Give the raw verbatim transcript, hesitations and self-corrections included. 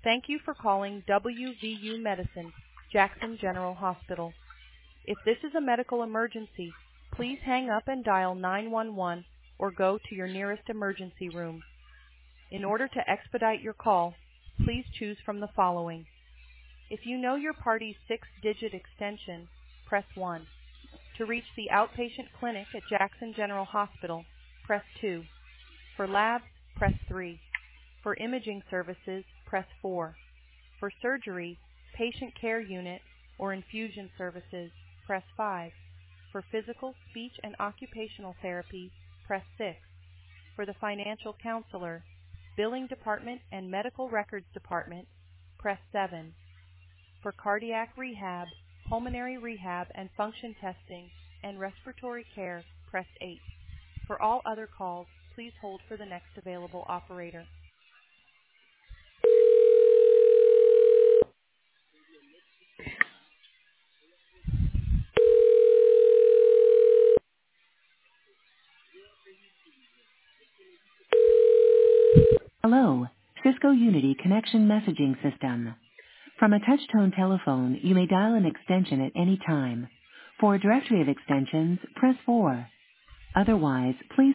Thank you for calling W V U Medicine, Jackson General Hospital. If this is a medical emergency, please hang up and dial nine one one or go to your nearest emergency room. In order to expedite your call, please choose from the following. If you know your party's six-digit extension, press one. To reach the outpatient clinic at Jackson General Hospital, press two. For labs, press three. For imaging services, press four. For surgery, patient care unit, or infusion services, press five. For physical, speech, and occupational therapy, press six. For the financial counselor, billing department, and medical records department, press seven. For cardiac rehab, pulmonary rehab, and function testing, and respiratory care, press eight. For all other calls, please hold for the next available operator. Hello, Cisco Unity Connection Messaging System. From a touch-tone telephone, you may dial an extension at any time. For a directory of extensions, press four. Otherwise, please